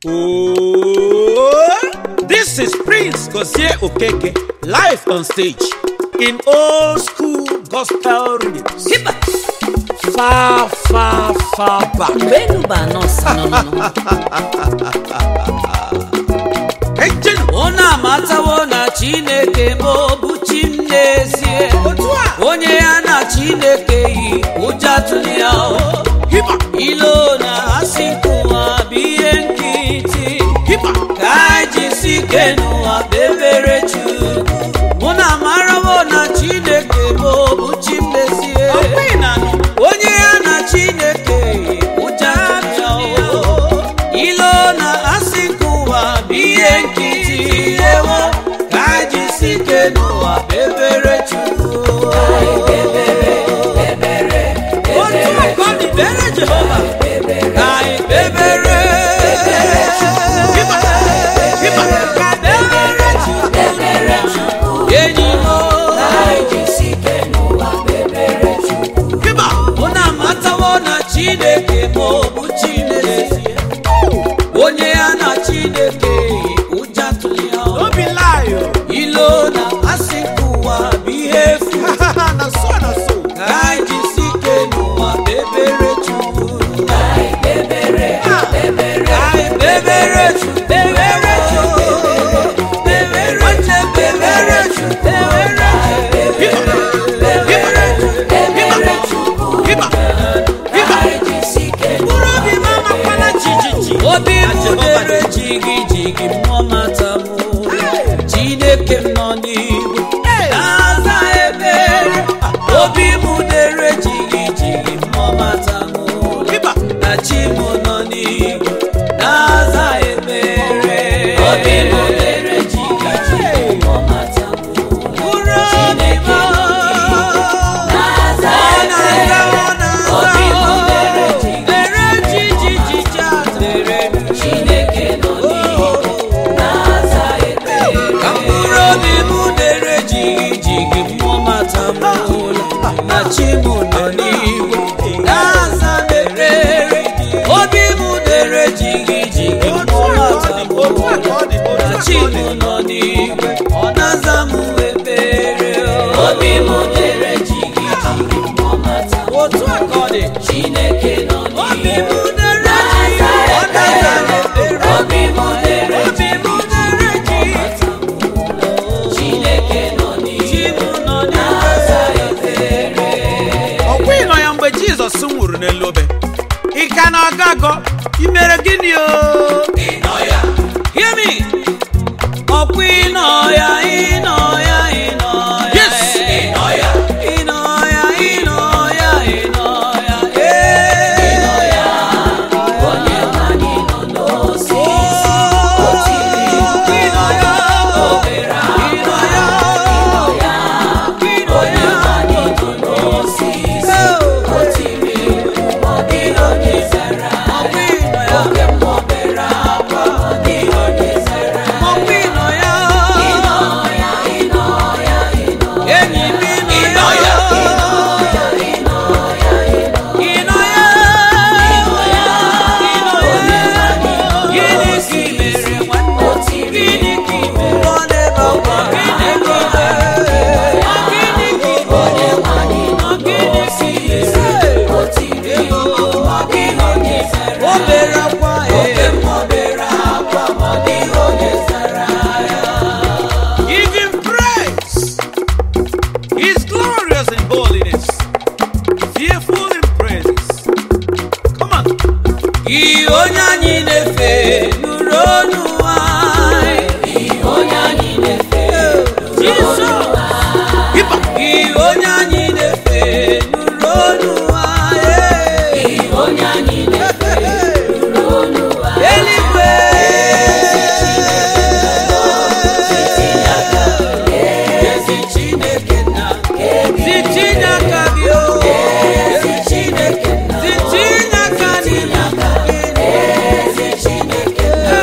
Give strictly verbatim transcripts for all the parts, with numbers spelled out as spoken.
Oh, this is Prince Gozie Okeke, live on stage in old school gospel rhythms. Far, far, far back. Ona matawo na Chineke mobu chimnezie. Onye ya na Chineke yi ujatuli ya. Ilo na asikuwa biye nkiti. Kaji sikenu wa bebere chu. Ona marawo na Chineke mobu chimnezie. Onye ya na Chineke yi ujatuli ya. Ilo na asikuwa biye nkiti. Ewo kaji sikenu wa bebere chu. Jehovah, I bebere, Chineke mobu Chineke, onye ana Chineke ujatuli ya. Don't be lying. Ilo na asikuwa behave. Na so na so. Kaji sikenu wa bebere chu. Obi mudere jigi jigi mwamata mu Chineke mnoni Naza ebere Obi mudere jigi jigi mwamata mu Na chimu noni Naza ebere Obi mudere jigi jigi mwamata mu Chineke mnoni Naza ebere Obi mudere jigi jigi jigi Chineke noni Naza ebere Kamburobi mudere jigi jigi mwamata mu Na chimu noni Naza ebere Obi mudere jigi jigi mwamata mu Na chimu noni Naza mu ebere Obi mudere jigi jigi mwamata mu Chineke noni Obi mudere Obi mudere Chineke noni Naza ebere. Okwi no ya mgbe Jesus nwuru n'elu obe. Ị ka na agago imere gịnị o? Inoya. Hear me. Okwi no ya inoya inoya. Yes. Inoya. Inoya inoya inoya. Eh. Inoya. Onye mani no no si. Otiri. Inoya. Obera. Inoya. Inoya. Onye mani no no si. Otiri. Odiro nizara. Oke mobera. Odiro nizara. Inoya. Inoya. Inoya. Inoya. Enyi mi Inoya. Inoya. Inoya. Inoya. Inoya. Gịnị ka i mere nwanne? Gịnị ka i mere? Gịnị ka i mere? Gịnị ka i mere? Gịnị ka i mere? O bere akwa e. O bere akwa ma ọ dịghị onye zara ya. Give him praise. He's glorious in holiness, fearful in praises. Come on. Ihe onye anyị na-efe nụrụ ọnụ anyị. Ihe onye anyị na-efe nụrụ ọnụ anyị. Ihe onye anyị na-efe nụrụ ọnụ anyị. Ihe onye anyị na-efe nụrụ ọnụ anyị. Eluigwe. Ezi Chineke nna. Ezi Chineke gị o. Ezi Chineke nna. Ezi Chineke nna. Ezi Chineke nna.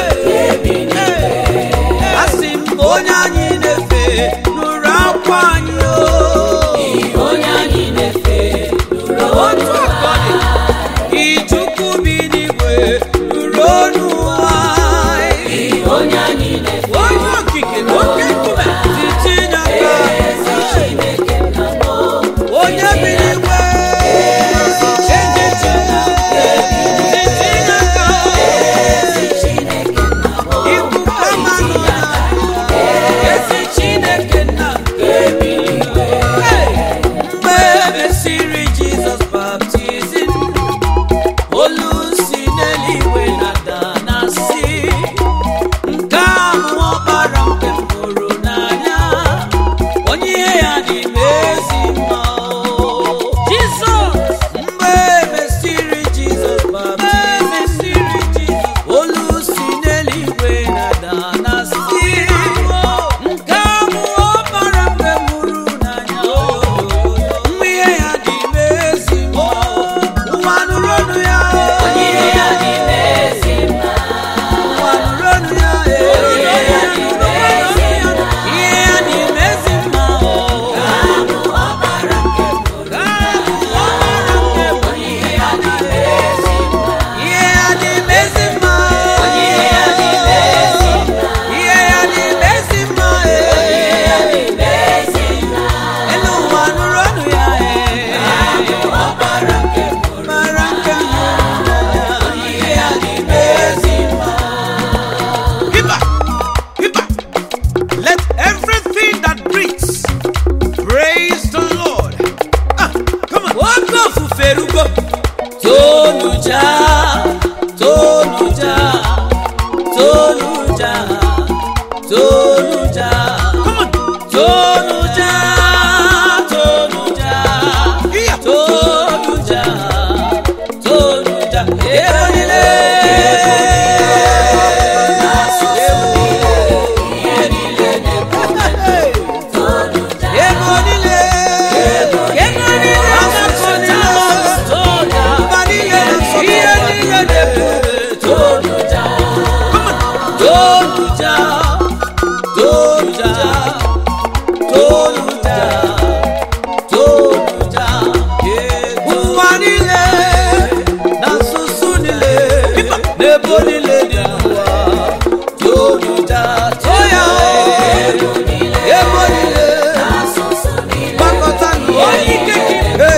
n'ebo niile dị n'ụwa toruja toya ebo niile gbakọta n'ụwa ike gị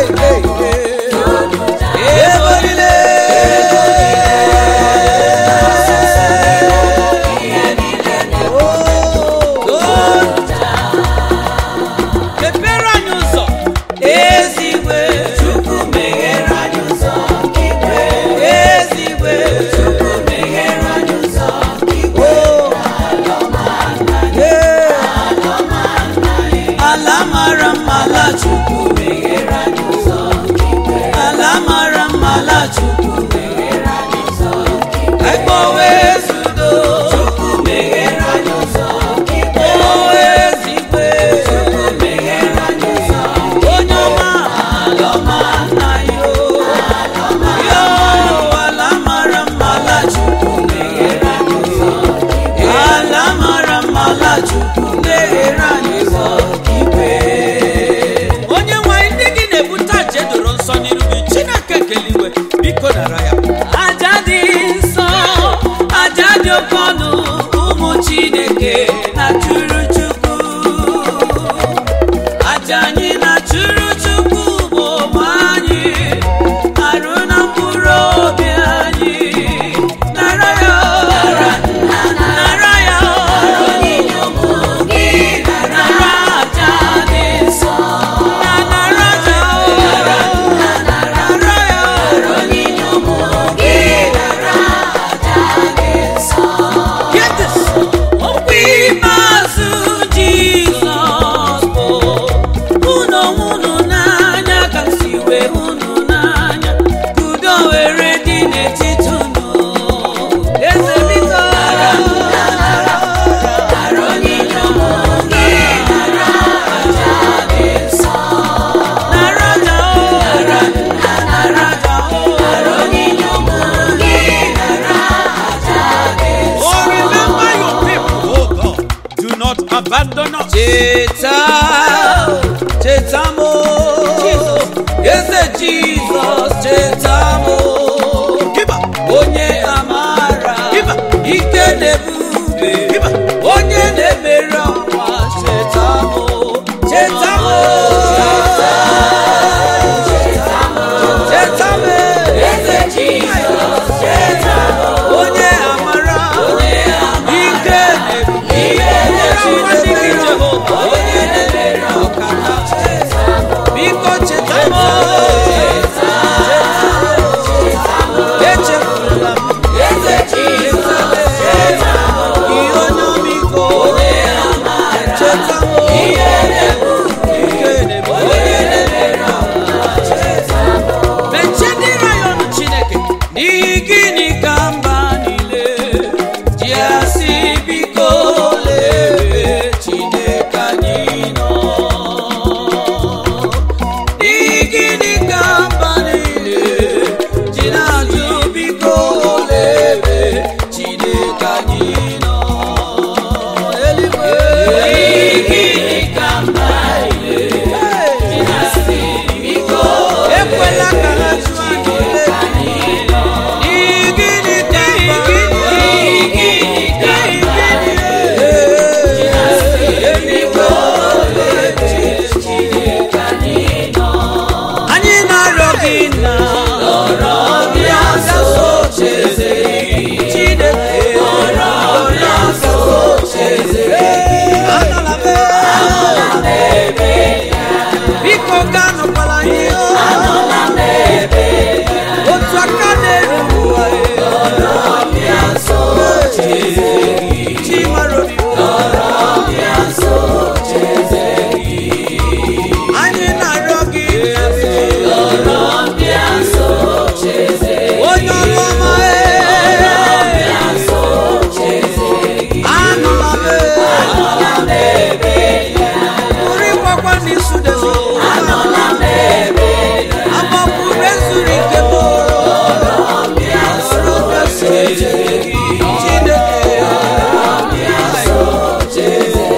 ebo niile Cheta, chetamo, eze Jesus, chetamo, onye amara, ike nebube, onye nebere ọnwa, chetamo, chetamo, chetamo, eze Jesus, chetamo, onye amara, ike nebube, onye nebere ọkana, biko chetamo, echefula m, eze Jesus, ihe onye biko, chetamo, ihe nebube, onye nebere ọkana, mechie ndị rayon Chineke n'ihi gịnị ka mba niile ji asị biko lebe Chineke anyị nọ, n'ihi gịnị ka mba niile ji na-ajụ biko lebe Chineke anyị nọ, eluigwe n'ihi gịnị ka mba niile ji na-asị biko ekwela ka ha jụọ anyị lebe n'ihi gịnị ka mba anyị na-arịọ gị na ọrọbịa nso cheze Chineke, ọrọbịa nso cheze anọla n'ebe ya, biko gaa nọkwala anyị, anọla n'ebe ya, otu aka na-eru ụwa, ọrọbịa nso cheze Chimarobi, ọrọbịa nso cheze anyị na-arịọ gị, ọrọbịa nso cheze onye ọrụ ọma, ọrọbịa nso cheze anọla n'ebe ya, pụrụ ịgbakwa n'isu dezo, anọla n'ebe ya, agbakwuru ezuru ike bụ ọrọbịa nso cheze Chineke, ọrọbịa nso cheze.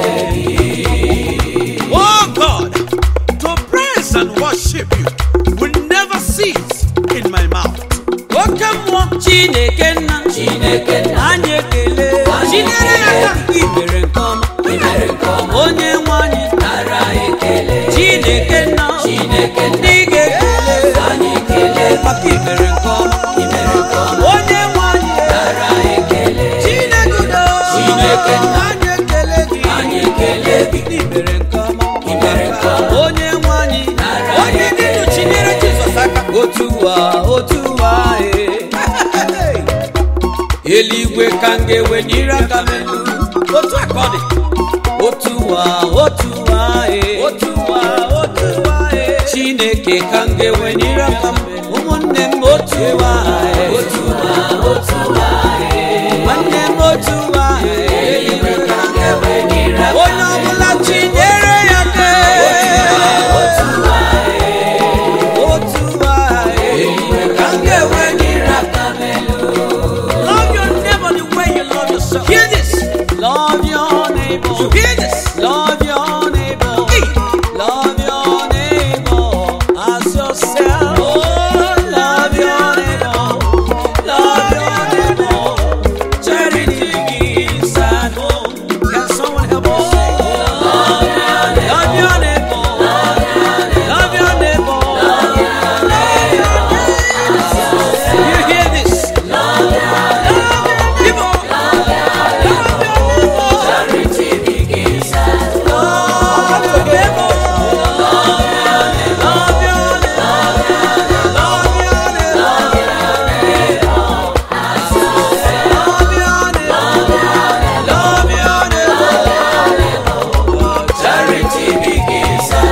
Oh God, to praise and worship you will never cease in my mouth. Oke mmụọ Chineke nna Chineke nna anyị ekele chinyere ya aka i mere nke ọma imere nke ọma onye nwe anyị nara ekele Chineke nna Chineke nna ndị ga-ekele anyị ekele maka i mere nke ọma imere nke ọma onye nwe anyị nara ekele Chineke udo Chineke nna anyị ekele gị anyị ekele gị i mere nke ọma imere nke ọma onye nwe anyị Nara onye dị ndụ chinyere Jizọs aka otu ụwa otu ụwa eluigwe ka m ga-ewe nyere aka m elu otu aka ọ dị otu ụwa otu ụwa otu ụwa otu ụwa Chineke ka m ga-ewe nyere aka m ụmụnne m otu ụwa otu ụwa otu ụwa nwanne m otu ụwa eluigwe ka m ga-ewe nyere aka onye ọbụla chinyere ya aka otu ụwa otu ụwa eluigwe ka m ga-ewe nyere aka m elu love your neighbor the way you love yourself. Hear this. Love your neighbor. You hear this. Love your neighbor. Hey. Love your neighbor as yourself. Oh, love your neighbor. Love your neighbor. Charity begins at home. Can someone help us sing? Love your neighbor. Love your neighbor. Love your neighbor. You hear this? Love your people. charity begins at Love your neighbor. Love your neighbor. Love your neighbor. Love your neighbor. Love your neighbor. charity begins at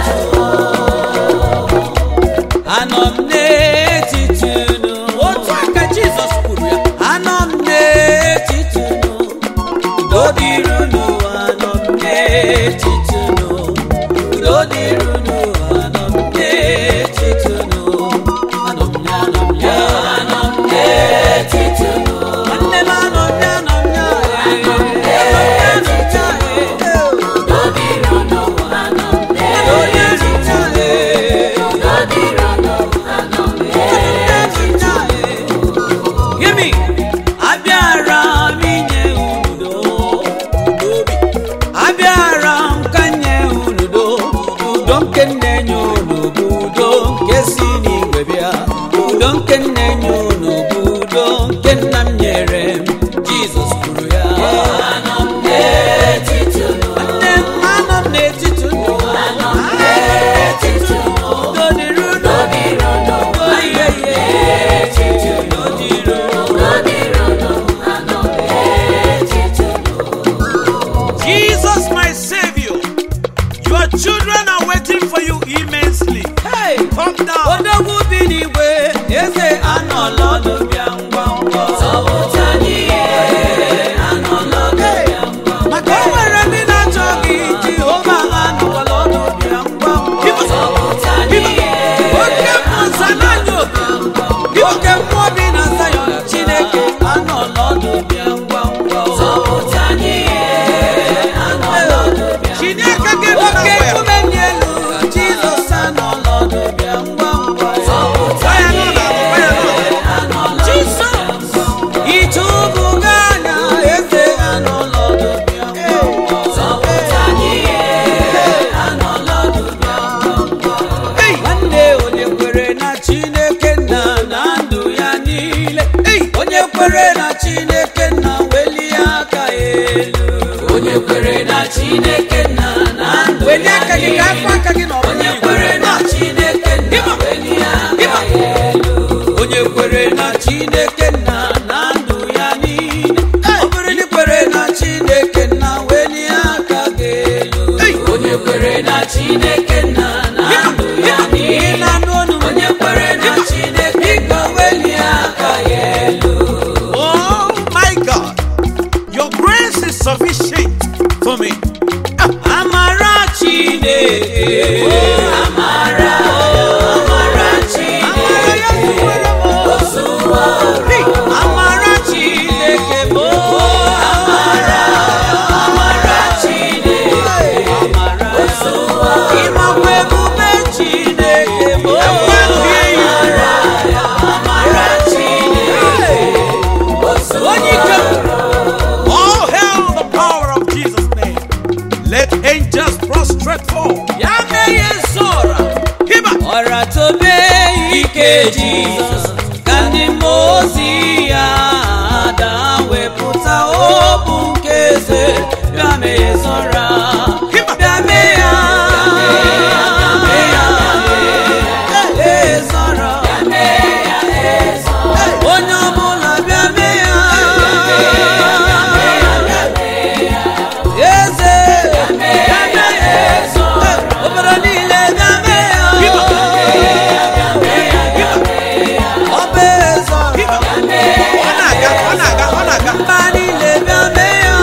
Anọ m n'etiti unu. Otu aka Jizọs kwuru ya. Anọ m n'etiti unu. Udo dịrị unu. Anọ m n'etiti unu. Udo dịrị unu. Anọ m n'etiti unu. Anọ m ya, anọ m ya, anọ m n'etiti unu. Nwanne m anọ m ya, anọ m ya, eh. Anọ m n'etiti unu. udo dịrị unu anọ m Udo dịrị unu, eh. udo dịrị unu anọ m Hear me. Abịara m inye unu udo, udo obi. Abịara m ka nye unu udo, udo nke m na-enye unu bụ udo nke si n'igwe bịa. Udo nke m na-enye unu bụ udo nke nna m nyere m. Jizọs kwuru ya. anọ m n'etiti unu Nne m anọ m n'etiti unu. anọ m n'etiti unu Udo dịrị unu. udo dịrị unu Ihe ihe. n'etiti unu Udo dịrị unu. udo dịrị unu anọ m n'etiti unu Jesus, my Savior, your children are waiting for you immensely. Hey, come down. Odogwu bi n'igwe, eze anọla ọdụ bịa ngwa ngwa. zọpụta anyị anọ n'ọdụ bịa ngwa Maka o nwere ndị na-achọ gị, Jehova anọkwala ọdụ bịa ngwa ngwa. zọpụta anyị Oke mmụọ Zananya obi, oke mmụọ bi na Zion, Chineke anọla ọdụ bịa ngwa ngwa. zọpụta anyị anọ n'ọdụ bịa Chineke gị bụ oke nkume dị elu, Jizọs anọla ọdụ bịa ngwa ngwa. zọpụta anyị anọ n'ọdụ Jizọs, ịtụbuga anya eze anọla ọdụ bịa ngwa ngwa. zọpụta anyị anọ n'ọdụ bịa ngwa Hey! Nwanne onye kwere na Chineke nna na ndụ ya niile. Hey! Onye kwere na Chineke nna welie aka elu. onye kwere na Chineke nna na ndụ Welie ya aka gị ka afọ aka gị n'ọbụla onye igwe. kwere na Chineke nna Ịma. welie aka Ịma. ya elu Onye kwere na Chineke nna na ndụ ya niile. Ọ bụrụ na ị kwere na Chineke nna welie aka gị elu. onye kwere na Chineke nna na ndụ ya Ị niile na-anụ ọnụ m? onye kwere na Chineke nna welie aka ya elu Oh my God, your grace is sufficient for me. Amara Chineke. amara amara Chineke ozuwa Amara Chineke bụ amara amara Chineke amara. ozuwa Ịma bịa mee ya zọra, bịa mee ya, ezọra, onye ọbụla bịa mee ya, eze, obodo niile bịa mee ya, ọ bụ ezọra, Ọ na-aga, ọ na-aga, ọ na-aga. mba niile bịa mee ya,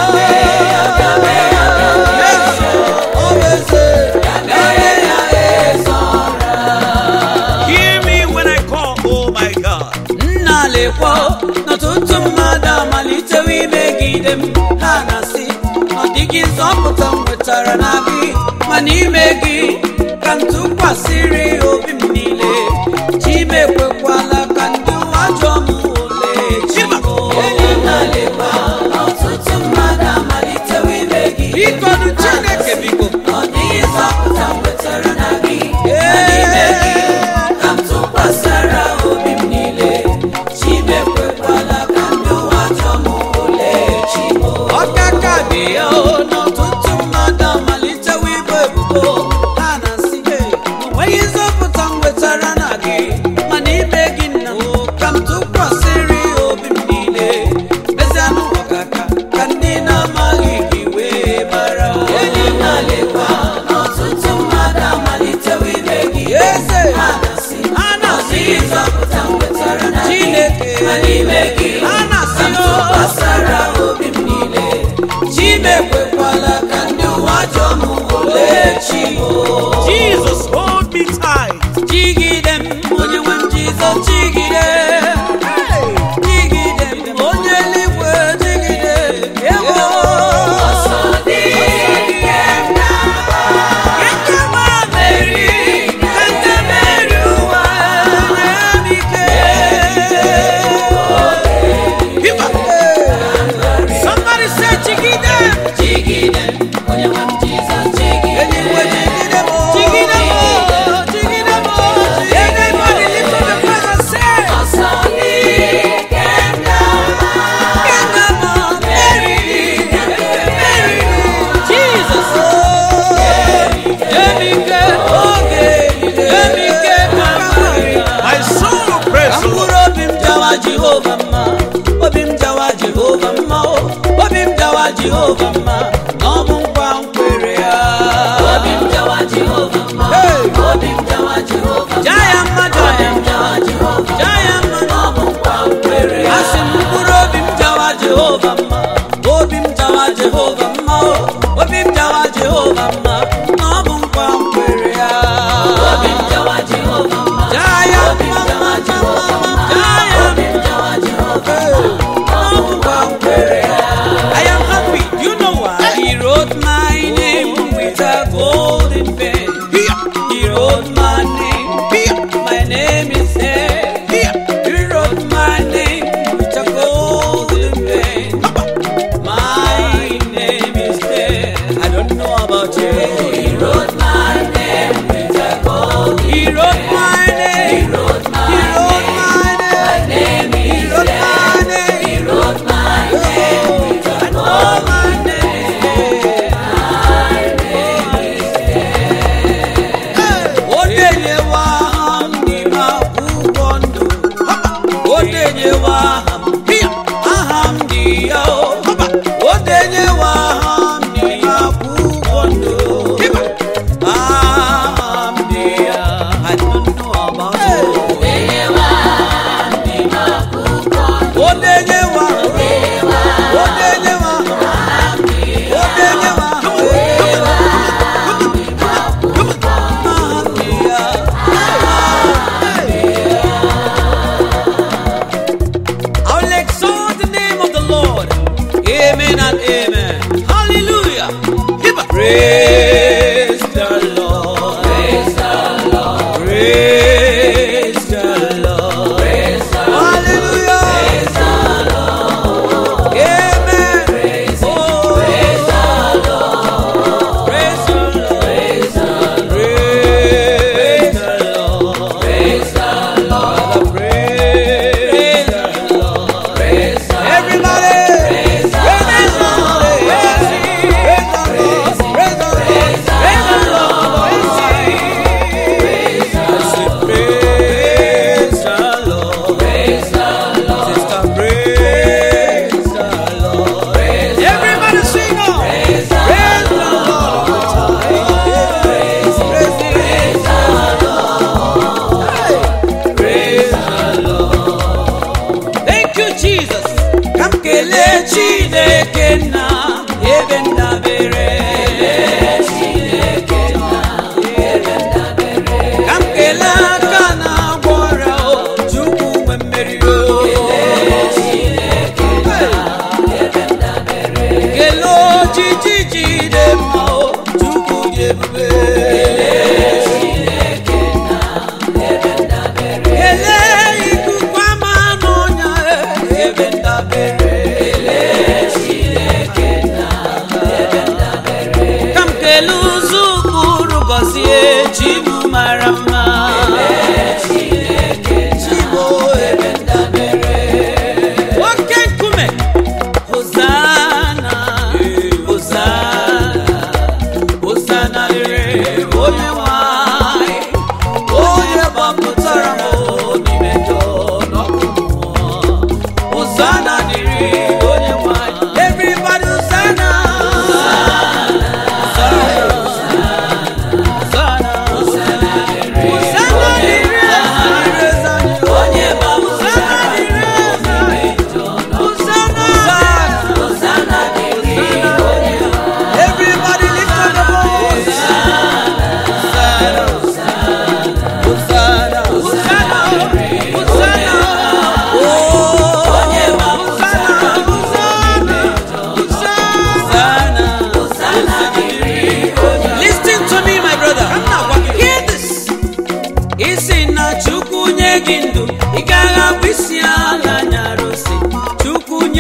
ọ bụ eze, bịa mee ya, ezọra. Hear me when I call, oh my God. Nna lekwa n'ọtụtụ mmadụ amalitewo imegide m, ha na-asị ọ dịghị nzọpụta m nwetara na gị, ma n'ime gị ka m tụkwasịrị obi m niile. Chi m ekwekwala ka ndị ụwa jụọ m ole chi m. Enyi nna lekwa n'ọtụtụ mmadụ amalitewo imegide m, Biko nụ Chineke biko. ọ dịghị nzọpụta m nwetara na gị, ma n'ime gị ka m tụkwasịrị obi m niile. Chi m ekwekwala ka ndị ụwa jụọ m ole chi m. Ọkaka dị ya o, n'ọtụtụ mmadụ amalitewo ibu ebubo, ha na-asị "Ee, o nweghị nzọpụta m nwetara na gị, ma n'ime gị nna m ka m tụkwasịrị obi m niile." Mezianụ ọkaka ka ndị na-amaghị gị wee mara. Enyi m na-lekwa n'ọtụtụ mmadụ amalitewo imegide m, eze, ha na-asị ha na-asị nzọpụta m nwetara na gị, Chineke, ma n'ime gị ha na-asị ka m tụkwasịrị obi m niile. Chi m ekwekwala ka ndị ụwa jụọ m ole chi m. Jesus, hold me tight. Jigide m, onye nwe m Jizọs, jigide. Jigide m, onye eluigwe, jigide. Ewo. Nke ma meri, nke meri ụwa, nye m ike. Somebody say Chigide. Jigide m, onye nwe m Jizọs, jigide. Eluigwe, jigide m. Jigide m, jigide m. Everybody lift up your voice and say, My soul praise the Lord. obi m jawa Jehova mma, obi m jawa Jehova mma, obi m jawa Jehova mma, ọ bụ nkwa m kwere ya. Obi m jawa Jehova mma, obi m jawa Jehova mma, jaa ya mma, jaa ya mma, jaa ya mma, ọ bụ nkwa m kwere ya. Asị m mkpụrụ obi m jawa Jehova mma, obi m jawa Jehova mma, obi m jawa Jehova mma, ọ bụ nkwa m kwere ya. Obi m jawa Jehova mma, jaa ya mma, mma, mma, jaa ya I am happy. You know why? He wrote my name with a golden pen. He wrote my name. My name is there. He wrote my name with a golden pen. My name is there. I don't know about you.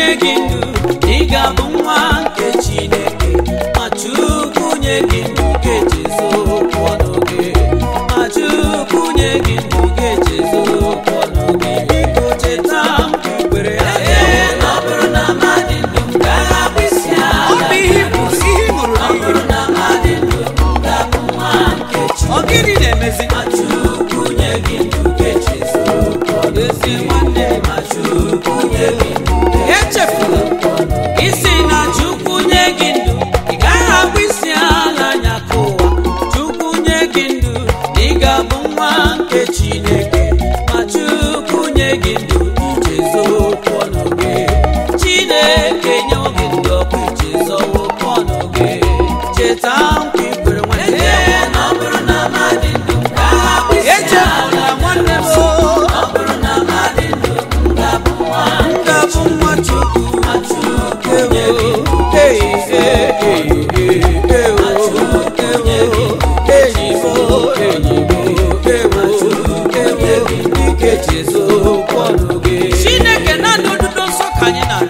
nye gị ndụ ị ga-abụ nwa nke Chineke ma Chukwu nye gị ndụ ga-echezo okwu ọnụ gị ma Chukwu nye gị ndụ ga-echezo okwu ọnụ gị biko cheta mkpa ikwere ya na ọ bụrụ na mmadụ ndụ m ga-abụ isi ala ọ bụrụ na mmadụ ndụ m ga-abụ nwa nke Chineke na-emezi ma Chukwu nye gị ndụ ga-echezo okwu ọnụ gị nwanne ma Chukwu nye gị ndụ echefula isi na Chukwu nye gị ndụ ị gaghị abụ isi ala anya ka ụwa Chukwu nye gị ndụ ị ga-abụ nwa nke Chineke ma Chukwu nye gị ndụ ichezo okwu ọnụ gị Chineke nye gị ndụ ọkụ ichezo okwu ọnụ gị cheta nkwa ikwere nwanne na ọ bụrụ na mmadụ ndụ m ga-abụ isi ala nwanne m ọ bụrụ na mmadụ ndụ m ga-abụ nwa ga-abụ nwa Chukwu ma Chukwu nye gị ndụ Chineke na-adụ odudo nsọ ka anyị na